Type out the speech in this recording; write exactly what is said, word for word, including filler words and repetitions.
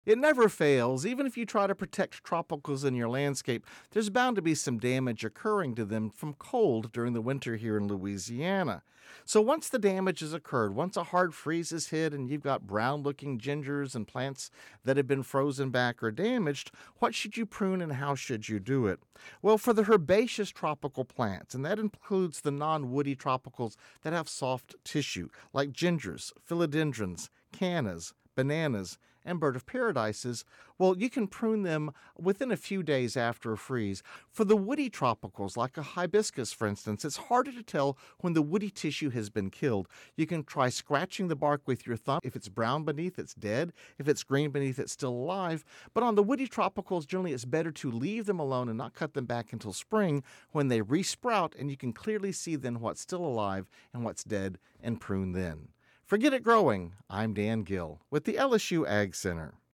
It never fails. Even if you try to protect tropicals in your landscape, there's bound to be some damage occurring to them from cold during the winter here in Louisiana. So once the damage has occurred, once a hard freeze has hit and you've got brown looking gingers and plants that have been frozen back or damaged, what should you prune and how should you do it? Well, for the herbaceous tropical plants, and that includes the non-woody tropicals that have soft tissue, like gingers, philodendrons, cannas, bananas, and bird of paradises, well, you can prune them within a few days after a freeze. For the woody tropicals, like a hibiscus, for instance, it's harder to tell when the woody tissue has been killed. You can try scratching the bark with your thumb. If it's brown beneath, it's dead. If it's green beneath, it's still alive. But on the woody tropicals, generally, it's better to leave them alone and not cut them back until spring when they resprout, and you can clearly see then what's still alive and what's dead and prune then. Forget it growing. I'm Dan Gill with the L S U Ag Center.